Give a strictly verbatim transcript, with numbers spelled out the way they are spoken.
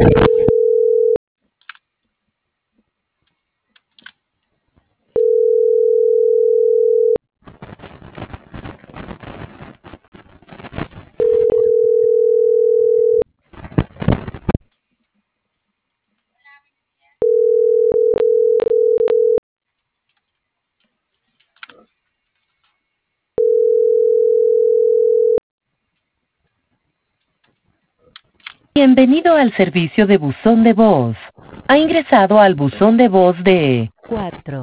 Bienvenido al servicio de buzón de voz. Ha ingresado al buzón de voz de cuatro